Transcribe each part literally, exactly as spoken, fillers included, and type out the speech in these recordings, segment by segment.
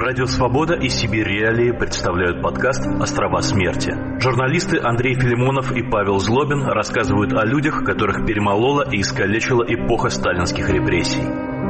Радио «Свобода» и «Сибирь Реалии» представляют подкаст «Острова смерти». Журналисты Андрей Филимонов и Павел Злобин рассказывают о людях, которых перемолола и искалечила эпоха сталинских репрессий.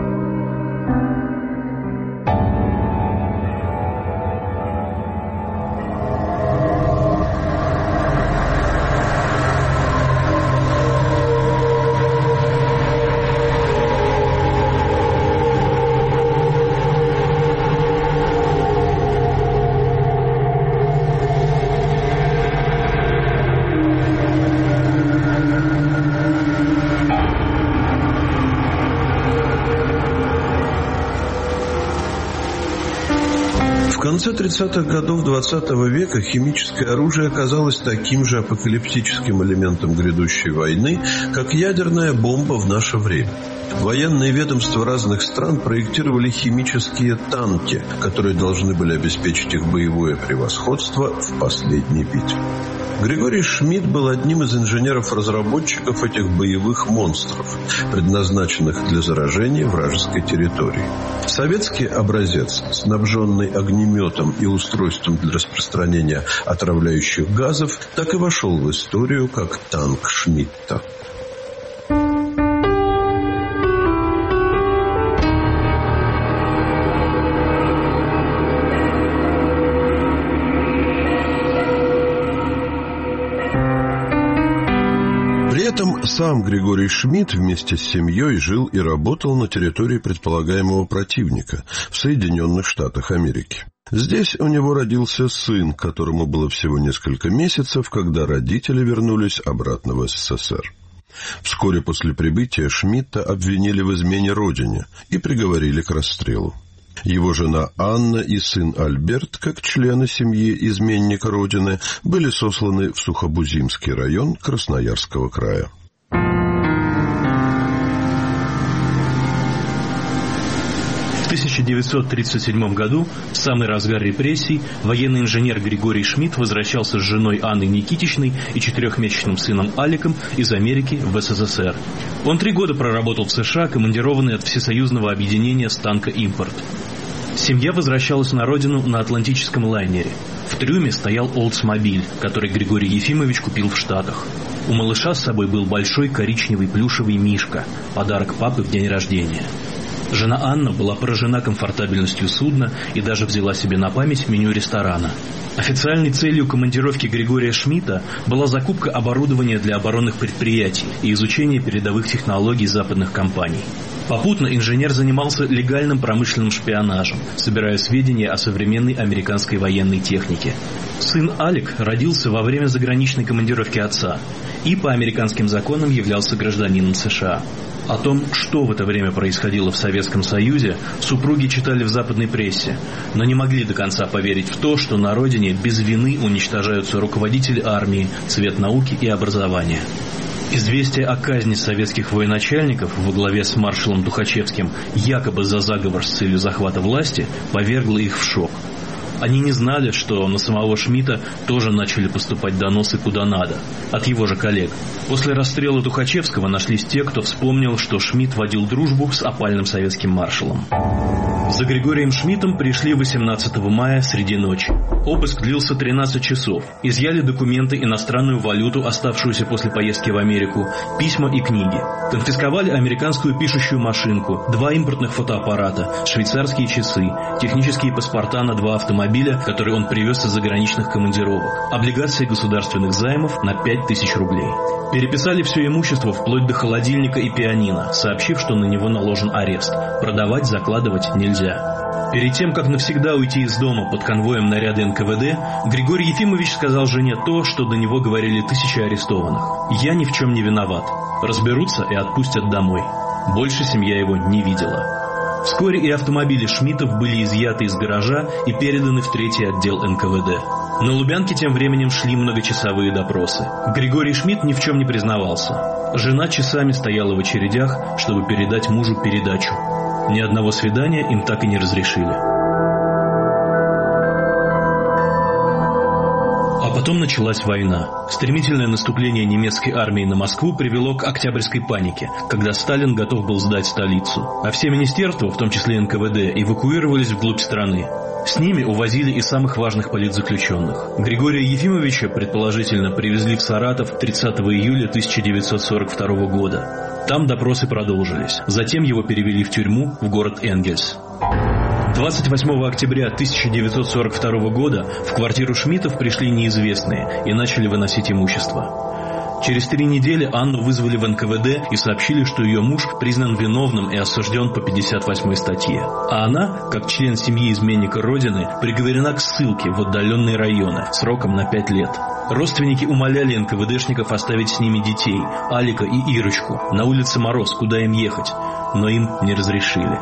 В конце тридцатых годов двадцатого века химическое оружие оказалось таким же апокалиптическим элементом грядущей войны, как ядерная бомба в наше время. Военные ведомства разных стран проектировали химические танки, которые должны были обеспечить их боевое превосходство в последней битве. Григорий Шмидт был одним из инженеров-разработчиков этих боевых монстров, предназначенных для заражения вражеской территории. Советский образец, снабженный огнеметом и устройством для распространения отравляющих газов, так и вошел в историю как танк Шмидта. Сам Григорий Шмидт вместе с семьей жил и работал на территории предполагаемого противника в Соединенных Штатах Америки. Здесь у него родился сын, которому было всего несколько месяцев, когда родители вернулись обратно в СССР. Вскоре после прибытия Шмидта обвинили в измене родине и приговорили к расстрелу. Его жена Анна и сын Альберт, как члены семьи изменника родины, были сосланы в Сухобузимский район Красноярского края. В тысяча девятьсот тридцать седьмом году, в самый разгар репрессий, военный инженер Григорий Шмидт возвращался с женой Анной Никитичной и четырехмесячным сыном Аликом из Америки в СССР. Он три года проработал в США, командированный от Всесоюзного объединения «Станка Импорт». Семья возвращалась на родину на атлантическом лайнере. В трюме стоял Олдсмобиль, который Григорий Ефимович купил в Штатах. У малыша с собой был большой коричневый плюшевый мишка, подарок папы в день рождения. Жена Анна была поражена комфортабельностью судна и даже взяла себе на память меню ресторана. Официальной целью командировки Григория Шмидта была закупка оборудования для оборонных предприятий и изучение передовых технологий западных компаний. Попутно инженер занимался легальным промышленным шпионажем, собирая сведения о современной американской военной технике. Сын Алик родился во время заграничной командировки отца и по американским законам являлся гражданином США. О том, что в это время происходило в Советском Союзе, супруги читали в западной прессе, но не могли до конца поверить в то, что на родине без вины уничтожаются руководители армии, цвет науки и образования. Известие о казни советских военачальников во главе с маршалом Тухачевским якобы за заговор с целью захвата власти повергло их в шок. Они не знали, что на самого Шмидта тоже начали поступать доносы куда надо, от его же коллег. После расстрела Тухачевского нашлись те, кто вспомнил, что Шмидт водил дружбу с опальным советским маршалом. За Григорием Шмидтом пришли восемнадцатого мая среди ночи. Обыск длился тринадцать часов. Изъяли документы, иностранную валюту, оставшуюся после поездки в Америку, письма и книги. Конфисковали американскую пишущую машинку, два импортных фотоаппарата, швейцарские часы, технические паспорта на два автомобиля, которые он привез из заграничных командировок, облигации государственных займов на пять тысяч рублей. Переписали все имущество вплоть до холодильника и пианино, сообщив, что на него наложен арест. Продавать, закладывать нельзя. Перед тем, как навсегда уйти из дома под конвоем наряда эн ка вэ дэ, Григорий Ефимович сказал жене то, что до него говорили тысячи арестованных. «Я ни в чем не виноват. Разберутся и отпустят домой». Больше семья его не видела. Вскоре и автомобили Шмидтов были изъяты из гаража и переданы в третий отдел эн ка вэ дэ. На Лубянке тем временем шли многочасовые допросы. Григорий Шмидт ни в чем не признавался. Жена часами стояла в очередях, чтобы передать мужу передачу. Ни одного свидания им так и не разрешили. А потом началась война. Стремительное наступление немецкой армии на Москву привело к Октябрьской панике, когда Сталин готов был сдать столицу. А все министерства, в том числе эн ка вэ дэ, эвакуировались вглубь страны. С ними увозили и самых важных политзаключенных. Григория Ефимовича, предположительно, привезли в Саратов тридцатого июля тысяча девятьсот сорок второго года. Там допросы продолжились. Затем его перевели в тюрьму в город Энгельс. двадцать восьмого октября тысяча девятьсот сорок второго года в квартиру Шмидтов пришли неизвестные и начали выносить имущество. Через три недели Анну вызвали в эн ка вэ дэ и сообщили, что ее муж признан виновным и осужден по пятьдесят восьмой статье. А она, как член семьи изменника Родины, приговорена к ссылке в отдаленные районы сроком на пять лет. Родственники умоляли эн ка вэ дэшников оставить с ними детей, Алика и Ирочку, на улице Мороз, куда им ехать, но им не разрешили.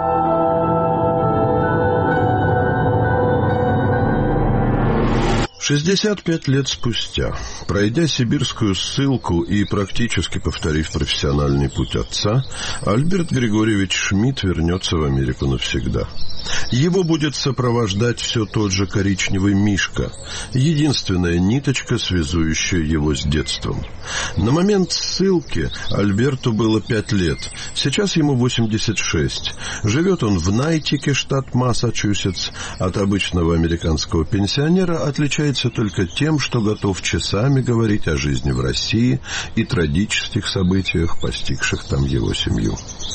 шестьдесят пять лет спустя, пройдя сибирскую ссылку и практически повторив профессиональный путь отца, Альберт Григорьевич Шмидт вернется в Америку навсегда. Его будет сопровождать все тот же коричневый Мишка, единственная ниточка, связующая его с детством. На момент ссылки Альберту было пять лет, сейчас ему восемьдесят шесть. Живет он в Найтике, штат Массачусетс. От обычного американского пенсионера отличается только тем, что готов часами говорить о жизни в России и трагических событиях, постигших там его семью.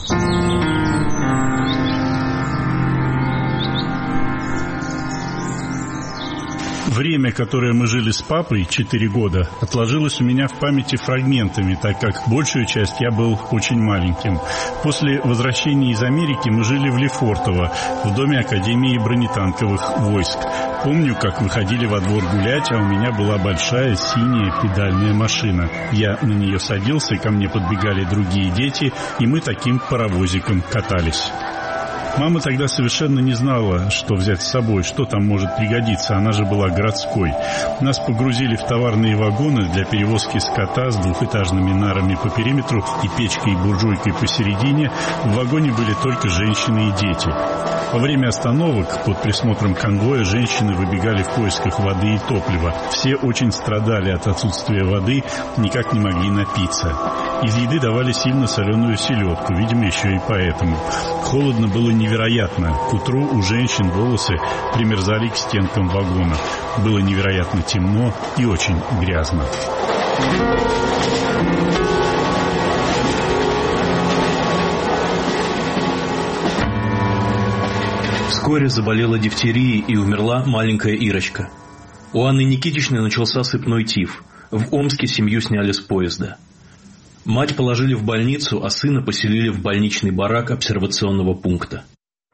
Время, которое мы жили с папой, четыре года, отложилось у меня в памяти фрагментами, так как большую часть я был очень маленьким. После возвращения из Америки мы жили в Лефортово, в доме Академии бронетанковых войск. Помню, как выходили во двор гулять, а у меня была большая синяя педальная машина. Я на нее садился, ко мне подбегали другие дети, и мы таким паровозиком катались. Мама тогда совершенно не знала, что взять с собой, что там может пригодиться, она же была городской. Нас погрузили в товарные вагоны для перевозки скота с двухэтажными нарами по периметру и печкой и буржуйкой посередине. В вагоне были только женщины и дети. Во время остановок под присмотром конвоя женщины выбегали в поисках воды и топлива. Все очень страдали от отсутствия воды, никак не могли напиться. Из еды давали сильно соленую селедку, видимо, еще и поэтому. Холодно было невероятно. К утру у женщин волосы примерзали к стенкам вагона. Было невероятно темно и очень грязно. Вскоре заболела дифтерией и умерла маленькая Ирочка. У Анны Никитичны начался сыпной тиф. В Омске семью сняли с поезда. Мать положили в больницу, а сына поселили в больничный барак обсервационного пункта.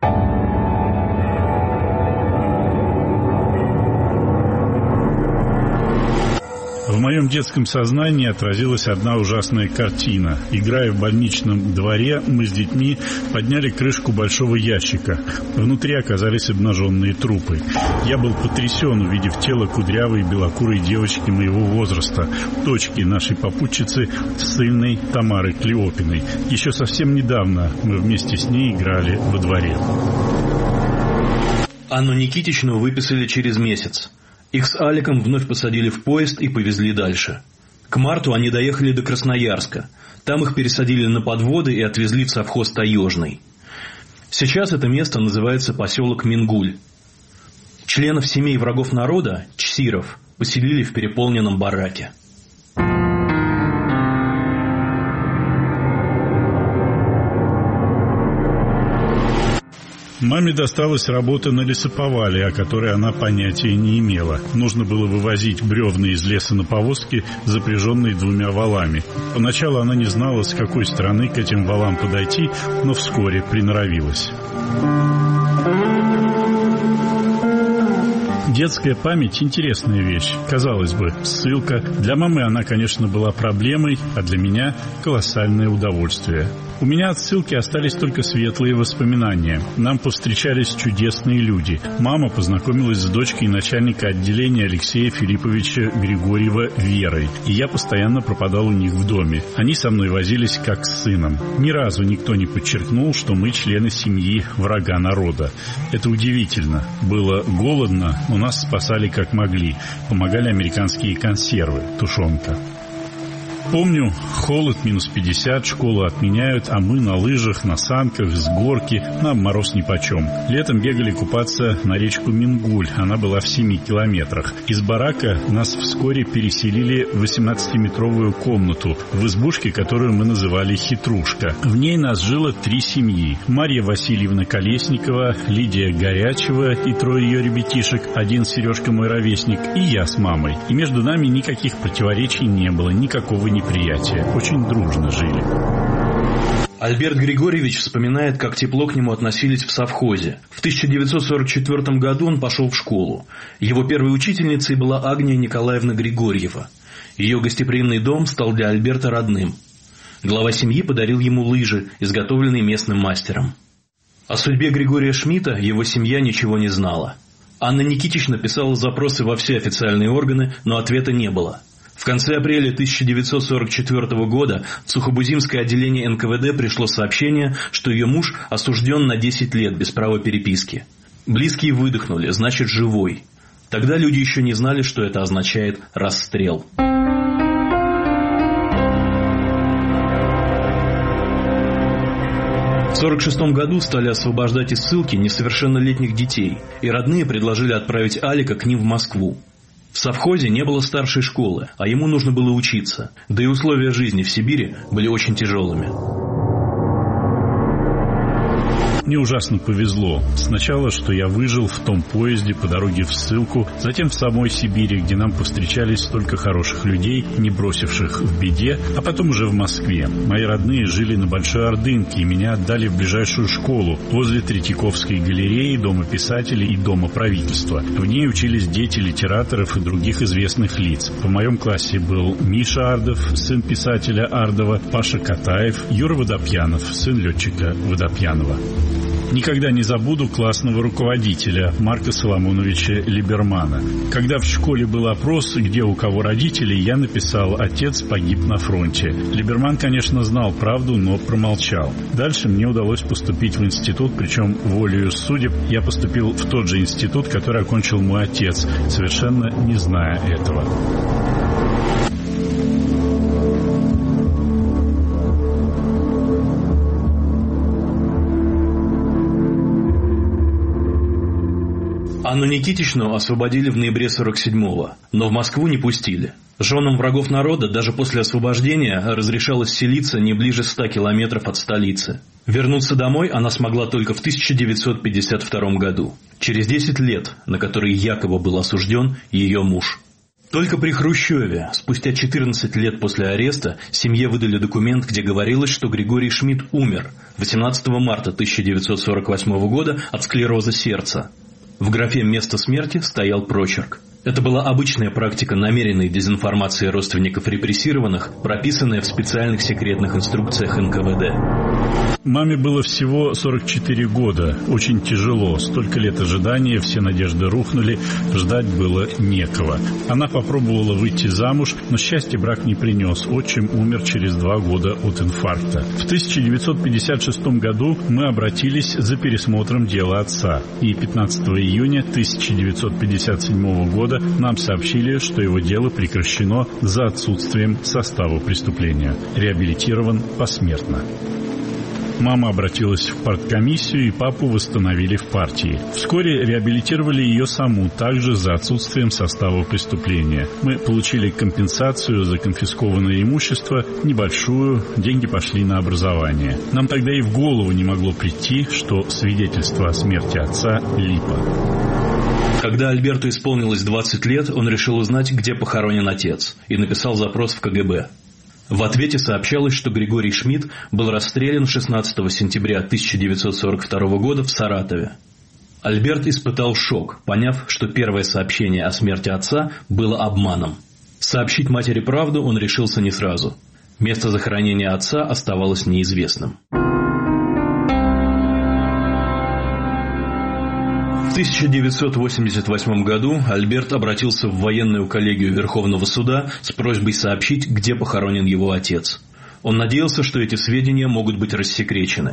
В моем детском сознании отразилась одна ужасная картина. Играя в больничном дворе, мы с детьми подняли крышку большого ящика. Внутри оказались обнаженные трупы. Я был потрясен, увидев тело кудрявой белокурой девочки моего возраста, дочки нашей попутчицы, ссыльной Тамары Клеопиной. Еще совсем недавно мы вместе с ней играли во дворе. Анну Никитичну выписали через месяц. Их с Аликом вновь посадили в поезд и повезли дальше. К марту они доехали до Красноярска. Там их пересадили на подводы и отвезли в совхоз Таежный. Сейчас это место называется поселок Мингуль. Членов семей врагов народа, чсиров, поселили в переполненном бараке. Маме досталась работа на лесоповале, о которой она понятия не имела. Нужно было вывозить бревна из леса на повозке, запряженные двумя валами. Поначалу она не знала, с какой стороны к этим валам подойти, но вскоре приноровилась. Детская память – интересная вещь. Казалось бы, ссылка. Для мамы она, конечно, была проблемой, а для меня – колоссальное удовольствие. У меня от ссылки остались только светлые воспоминания. Нам повстречались чудесные люди. Мама познакомилась с дочкой начальника отделения Алексея Филипповича Григорьева Верой, и я постоянно пропадал у них в доме. Они со мной возились как с сыном. Ни разу никто не подчеркнул, что мы члены семьи врага народа. Это удивительно. Было голодно, у нас нас спасали как могли. Помогали американские консервы, тушенка. Помню, холод минус пятьдесят, школу отменяют, а мы на лыжах, на санках, с горки, нам мороз нипочем. Летом бегали купаться на речку Мингуль, она была в семи километрах. Из барака нас вскоре переселили в восемнадцатиметровую комнату, в избушке, которую мы называли «Хитрушка». В ней нас жило три семьи. Марья Васильевна Колесникова, Лидия Горячева и трое ее ребятишек, один Сережка мой ровесник, и я с мамой. И между нами никаких противоречий не было, никакого неприятия. Очень дружно жили. Альберт Григорьевич вспоминает, как тепло к нему относились в совхозе. В тысяча девятьсот сорок четвёртом году он пошел в школу. Его первой учительницей была Агния Николаевна Григорьева. Ее гостеприимный дом стал для Альберта родным. Глава семьи подарил ему лыжи, изготовленные местным мастером. О судьбе Григория Шмидта его семья ничего не знала. Анна Никитична писала запросы во все официальные органы, но ответа не было. В конце апреля тысяча девятьсот сорок четвёртого года в Сухобузимское отделение эн ка вэ дэ пришло сообщение, что ее муж осужден на десять лет без права переписки. Близкие выдохнули, значит, живой. Тогда люди еще не знали, что это означает расстрел. В сорок шестом году стали освобождать из ссылки несовершеннолетних детей, и родные предложили отправить Алика к ним в Москву. В совхозе не было старшей школы, а ему нужно было учиться, да и условия жизни в Сибири были очень тяжелыми. Мне ужасно повезло. Сначала, что я выжил в том поезде по дороге в ссылку, затем в самой Сибири, где нам повстречались столько хороших людей, не бросивших в беде, а потом уже в Москве. Мои родные жили на Большой Ордынке, и меня отдали в ближайшую школу возле Третьяковской галереи, Дома писателей и Дома правительства. В ней учились дети литераторов и других известных лиц. В моем классе был Миша Ардов, сын писателя Ардова, Паша Катаев, Юра Водопьянов, сын летчика Водопьянова. Никогда не забуду классного руководителя Марка Соломоновича Либермана. Когда в школе был опрос, где у кого родители, я написал «Отец погиб на фронте». Либерман, конечно, знал правду, но промолчал. Дальше мне удалось поступить в институт, причем волею судеб я поступил в тот же институт, который окончил мой отец, совершенно не зная этого. Анну Никитичну освободили в ноябре сорок седьмого, но в Москву не пустили. Женам врагов народа даже после освобождения разрешалось селиться не ближе ста километров от столицы. Вернуться домой она смогла только в тысяча девятьсот пятьдесят втором году, через десять лет, на которые якобы был осужден ее муж. Только при Хрущеве, спустя четырнадцать лет после ареста, семье выдали документ, где говорилось, что Григорий Шмидт умер восемнадцатого марта тысяча девятьсот сорок восьмого года от склероза сердца. В графе «Место смерти» стоял прочерк. Это была обычная практика намеренной дезинформации родственников репрессированных, прописанная в специальных секретных инструкциях эн ка вэ дэ. Маме было всего сорок четыре года. Очень тяжело. Столько лет ожидания, все надежды рухнули, ждать было некого. Она попробовала выйти замуж, но счастья брак не принес. Отчим умер через два года от инфаркта. В тысяча девятьсот пятьдесят шестом году мы обратились за пересмотром дела отца. И пятнадцатого июня тысяча девятьсот пятьдесят седьмого года нам сообщили, что его дело прекращено за отсутствием состава преступления. Реабилитирован посмертно. Мама обратилась в парткомиссию, и папу восстановили в партии. Вскоре реабилитировали ее саму, также за отсутствием состава преступления. Мы получили компенсацию за конфискованное имущество, небольшую, деньги пошли на образование. Нам тогда и в голову не могло прийти, что свидетельство о смерти отца – липа. Когда Альберту исполнилось двадцать лет, он решил узнать, где похоронен отец, и написал запрос в ка гэ бэ. В ответе сообщалось, что Григорий Шмидт был расстрелян шестнадцатого сентября тысяча девятьсот сорок второго года в Саратове. Альберт испытал шок, поняв, что первое сообщение о смерти отца было обманом. Сообщить матери правду он решился не сразу. Место захоронения отца оставалось неизвестным. В тысяча девятьсот восемьдесят восьмом году Альберт обратился в военную коллегию Верховного суда с просьбой сообщить, где похоронен его отец. Он надеялся, что эти сведения могут быть рассекречены.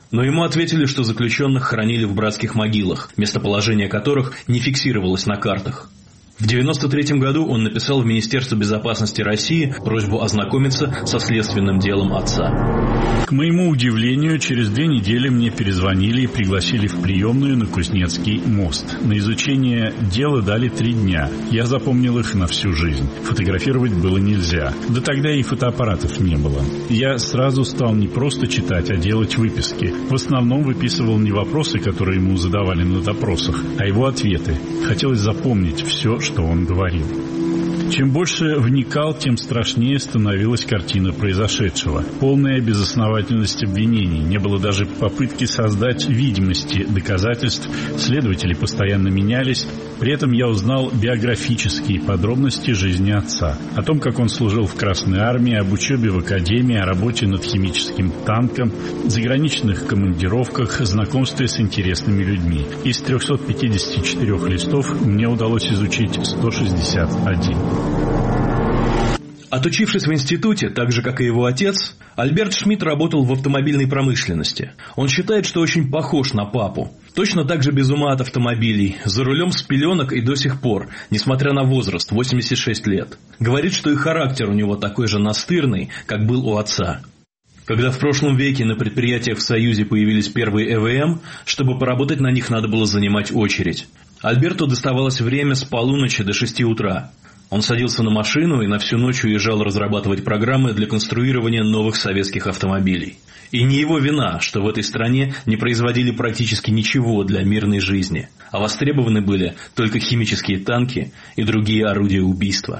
Но ему ответили, что заключенных хоронили в братских могилах, местоположение которых не фиксировалось на картах. В девяносто третьем году он написал в Министерство безопасности России просьбу ознакомиться со следственным делом отца. К моему удивлению, через две недели мне перезвонили и пригласили в приемную на Кузнецкий мост. На изучение дела дали три дня. Я запомнил их на всю жизнь. Фотографировать было нельзя. Да тогда и фотоаппаратов не было. Я сразу стал не просто читать, а делать выписки. В основном выписывал не вопросы, которые ему задавали на допросах, а его ответы. Хотелось запомнить все, что он говорил. Чем больше вникал, тем страшнее становилась картина произошедшего. Полная безосновательность обвинений. Не было даже попытки создать видимости доказательств. Следователи постоянно менялись. При этом я узнал биографические подробности жизни отца. О том, как он служил в Красной армии, об учебе в академии, о работе над химическим танком, заграничных командировках, знакомстве с интересными людьми. Из трехсот пятидесяти четырёх листов мне удалось изучить сто шестьдесят один. Отучившись в институте, так же, как и его отец, Альберт Шмидт работал в автомобильной промышленности. Он считает, что очень похож на папу. Точно так же без ума от автомобилей, за рулем с пеленок и до сих пор, несмотря на возраст, восемьдесят шесть лет. Говорит, что и характер у него такой же настырный, как был у отца. Когда в прошлом веке на предприятиях в Союзе появились первые э вэ эм, чтобы поработать на них надо было занимать очередь. Альберту доставалось время с полуночи до шести утра. Он садился на машину и на всю ночь уезжал разрабатывать программы для конструирования новых советских автомобилей. И не его вина, что в этой стране не производили практически ничего для мирной жизни, а востребованы были только химические танки и другие орудия убийства.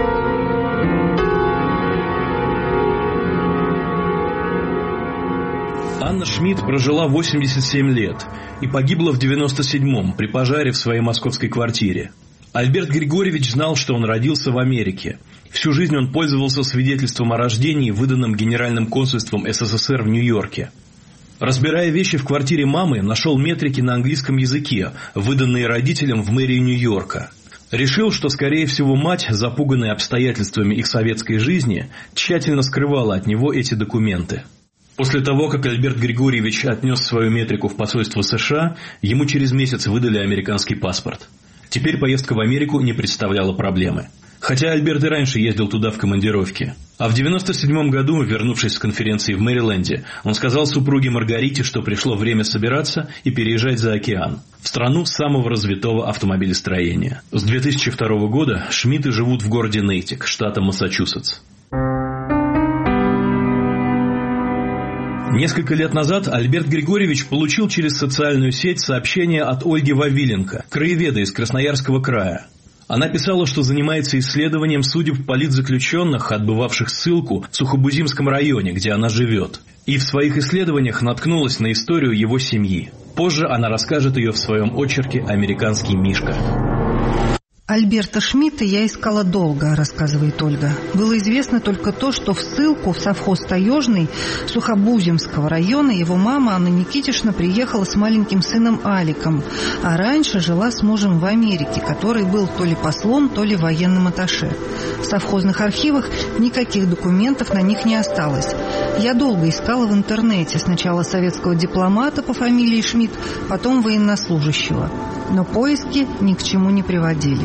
Анна Шмидт прожила восемьдесят семь лет и погибла в девяносто седьмом при пожаре в своей московской квартире. Альберт Григорьевич знал, что он родился в Америке. Всю жизнь он пользовался свидетельством о рождении, выданным Генеральным консульством эс эс эс эр в Нью-Йорке. Разбирая вещи в квартире мамы, нашел метрики на английском языке, выданные родителям в мэрии Нью-Йорка. Решил, что, скорее всего, мать, запуганная обстоятельствами их советской жизни, тщательно скрывала от него эти документы. После того, как Альберт Григорьевич отнес свою метрику в посольство США, ему через месяц выдали американский паспорт. Теперь поездка в Америку не представляла проблемы. Хотя Альберт и раньше ездил туда в командировки. А в девяносто седьмом году, вернувшись с конференции в Мэриленде, он сказал супруге Маргарите, что пришло время собираться и переезжать за океан, в страну самого развитого автомобилестроения. С две тысячи второго года Шмидты живут в городе Нейтик, штата Массачусетс. Несколько лет назад Альберт Григорьевич получил через социальную сеть сообщение от Ольги Вавиленко, краеведа из Красноярского края. Она писала, что занимается исследованием судеб политзаключенных, отбывавших ссылку в Сухобузимском районе, где она живет. И в своих исследованиях наткнулась на историю его семьи. Позже она расскажет ее в своем очерке «Американский Мишка». Альберта Шмидта я искала долго, рассказывает Ольга. Было известно только то, что в ссылку в совхоз Таежный Сухобузимского района его мама Анна Никитишна приехала с маленьким сыном Аликом, а раньше жила с мужем в Америке, который был то ли послом, то ли военным атташе. В совхозных архивах никаких документов на них не осталось. Я долго искала в интернете, сначала советского дипломата по фамилии Шмидт, потом военнослужащего. Но поиски ни к чему не приводили.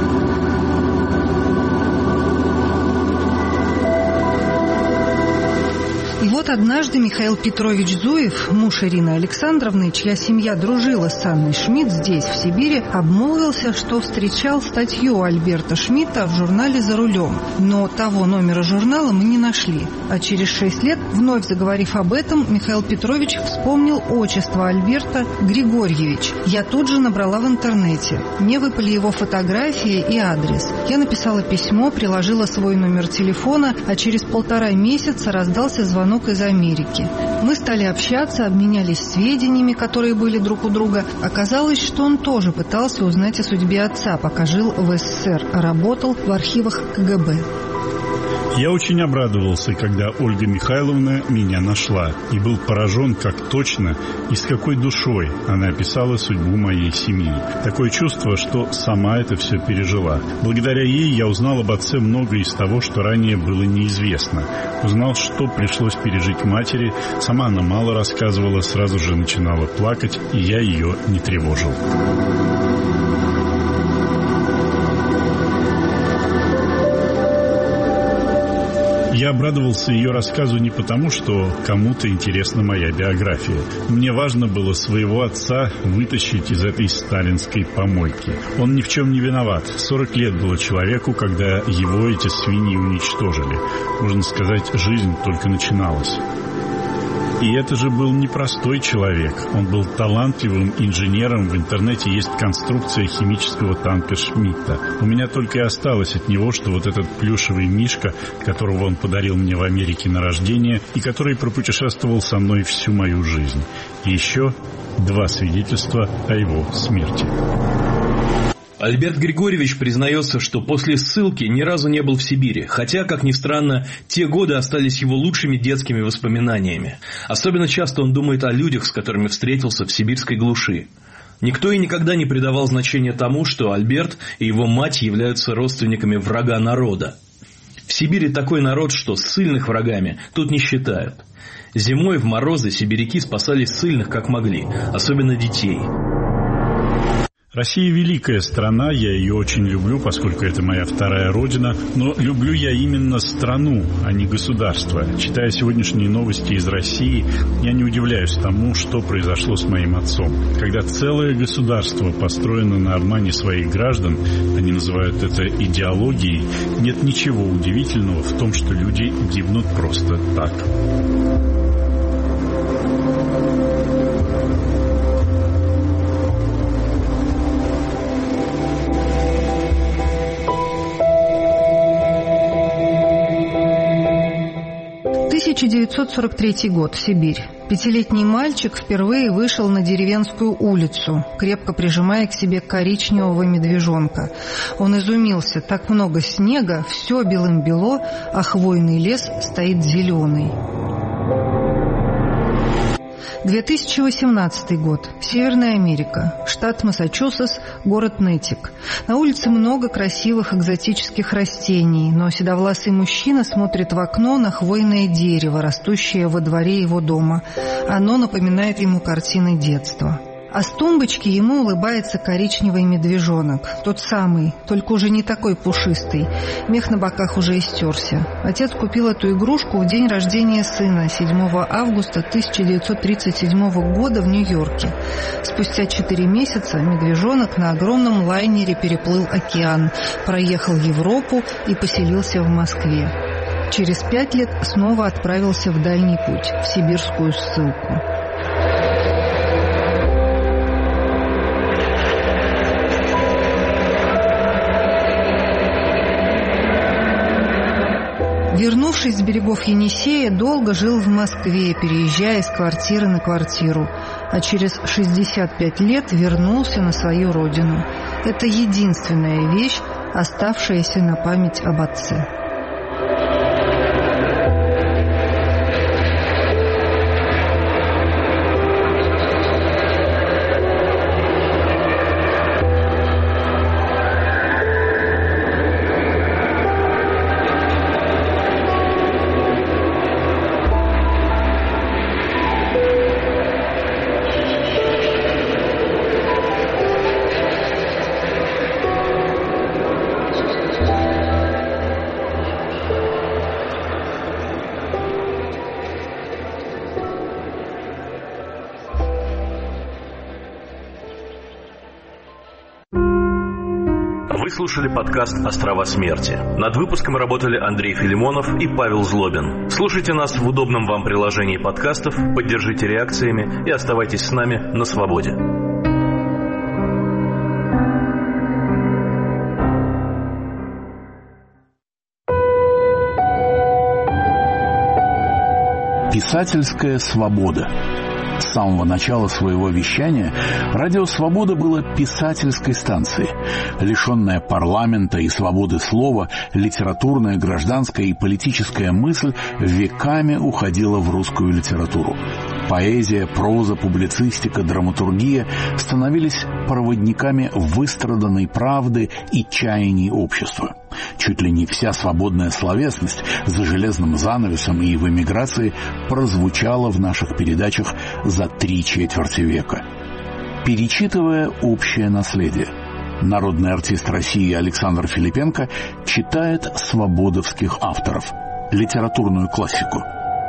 И вот однажды Михаил Петрович Зуев, муж Ирины Александровны, чья семья дружила с Анной Шмидт здесь, в Сибири, обмолвился, что встречал статью Альберта Шмидта в журнале «За рулем». Но того номера журнала мы не нашли. А через шесть лет, вновь заговорив об этом, Михаил Петрович вспомнил отчество Альберта Григорьевич. Я тут же набрала в интернете. Мне выпали его фотографии и адрес. Я написала письмо, приложила свой номер телефона, а через полтора месяца раздался звонок из Америки. Мы стали общаться, обменялись сведениями, которые были друг у друга. Оказалось, что он тоже пытался узнать о судьбе отца, пока жил в эс эс эс эр, а работал в архивах ка гэ бэ. Я очень обрадовался, когда Ольга Михайловна меня нашла, и был поражен, как точно и с какой душой она описала судьбу моей семьи. Такое чувство, что сама это все пережила. Благодаря ей я узнал об отце многое из того, что ранее было неизвестно. Узнал, что пришлось пережить матери. Сама она мало рассказывала, сразу же начинала плакать, и я ее не тревожил. Я обрадовался ее рассказу не потому, что кому-то интересна моя биография. Мне важно было своего отца вытащить из этой сталинской помойки. Он ни в чем не виноват. сорок лет было человеку, когда его эти свиньи уничтожили. Можно сказать, жизнь только начиналась. И это же был непростой человек. Он был талантливым инженером. В интернете есть конструкция химического танка Шмидта. У меня только и осталось от него, что вот этот плюшевый мишка, которого он подарил мне в Америке на рождение, и который пропутешествовал со мной всю мою жизнь. И еще два свидетельства о его смерти. Альберт Григорьевич признается, что после ссылки ни разу не был в Сибири, хотя, как ни странно, те годы остались его лучшими детскими воспоминаниями. Особенно часто он думает о людях, с которыми встретился в сибирской глуши. Никто и никогда не придавал значения тому, что Альберт и его мать являются родственниками врага народа. В Сибири такой народ, что ссыльных врагами тут не считают. Зимой в морозы сибиряки спасали ссыльных как могли, особенно детей. Россия великая страна, я ее очень люблю, поскольку это моя вторая родина, но люблю я именно страну, а не государство. Читая сегодняшние новости из России, я не удивляюсь тому, что произошло с моим отцом. Когда целое государство построено на обмане своих граждан, они называют это идеологией, нет ничего удивительного в том, что люди гибнут просто так. тысяча девятьсот сорок третий год. Сибирь. Пятилетний мальчик впервые вышел на деревенскую улицу, крепко прижимая к себе коричневого медвежонка. Он изумился. Так много снега, все белым-бело, а хвойный лес стоит зеленый. две тысячи восемнадцатый год. Северная Америка. Штат Массачусетс, город Неттик. На улице много красивых экзотических растений, но седовласый мужчина смотрит в окно на хвойное дерево, растущее во дворе его дома. Оно напоминает ему картины детства. А с тумбочки ему улыбается коричневый медвежонок. Тот самый, только уже не такой пушистый. Мех на боках уже истерся. Отец купил эту игрушку в день рождения сына, седьмого августа тысяча девятьсот тридцать седьмого года в Нью-Йорке. Спустя четыре месяца медвежонок на огромном лайнере переплыл океан, проехал Европу и поселился в Москве. Через пять лет снова отправился в дальний путь, в сибирскую ссылку. Вернувшись с берегов Енисея, долго жил в Москве, переезжая с квартиры на квартиру, а через шестьдесят пять лет вернулся на свою родину. Это единственная вещь, оставшаяся на память об отце. Вы слушали подкаст «Острова смерти». Над выпуском работали Андрей Филимонов и Павел Злобин. Слушайте нас в удобном вам приложении подкастов, поддержите реакциями и оставайтесь с нами на свободе. Писательская свобода. С самого начала своего вещания «Радио Свобода» было писательской станцией. Лишенная парламента и свободы слова, литературная, гражданская и политическая мысль веками уходила в русскую литературу. Поэзия, проза, публицистика, драматургия становились проводниками выстраданной правды и чаяний общества. Чуть ли не вся свободная словесность за железным занавесом и в эмиграции прозвучала в наших передачах за три четверти века. Перечитывая общее наследие, народный артист России Александр Филипенко читает свободовских авторов, литературную классику.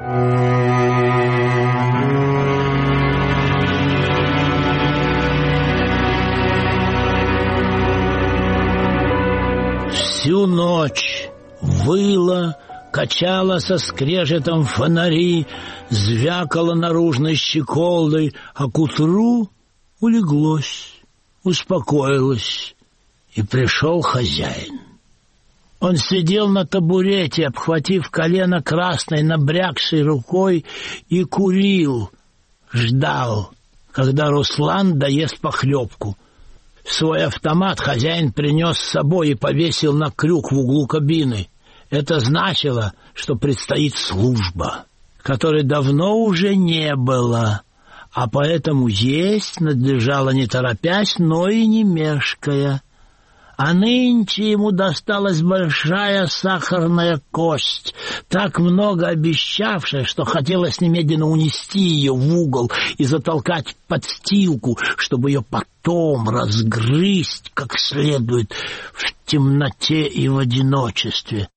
Всю ночь выла, качала со скрежетом фонари, звякала наружной щеколдой, а к утру улеглось, успокоилось, и пришел хозяин. Он сидел на табурете, обхватив колено красной набрякшей рукой, и курил, ждал, когда Руслан доест похлебку. Свой автомат хозяин принес с собой и повесил на крюк в углу кабины. Это значило, что предстоит служба, которой давно уже не было, а поэтому есть надлежало не торопясь, но и не мешкая. А нынче ему досталась большая сахарная кость, так много обещавшая, что хотелось немедленно унести ее в угол и затолкать в подстилку, чтобы ее потом разгрызть как следует в темноте и в одиночестве.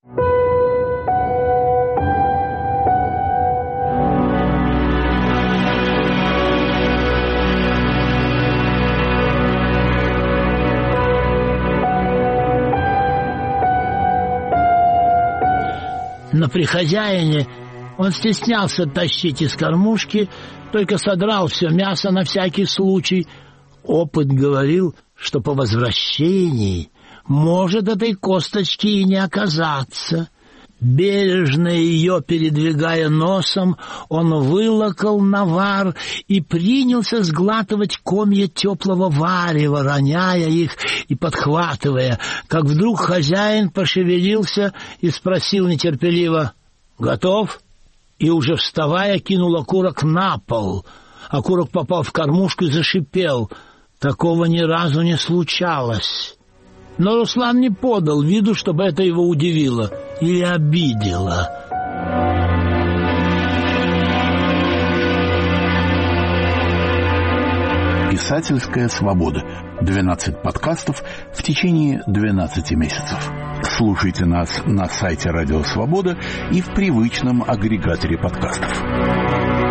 Но при хозяине он стеснялся тащить из кормушки, только содрал все мясо на всякий случай. Опыт говорил, что по возвращении может этой косточки и не оказаться. Бережно ее передвигая носом, он вылокал навар и принялся сглатывать комья теплого варева, роняя их и подхватывая, как вдруг хозяин пошевелился и спросил нетерпеливо: «Готов?» И уже вставая кинул окурок на пол. Окурок попал в кормушку и зашипел. Такого ни разу не случалось. Но Руслан не подал виду, чтобы это его удивило или обидело. Писательская свобода. двенадцать подкастов в течение двенадцати месяцев. Слушайте нас на сайте Радио Свобода и в привычном агрегаторе подкастов.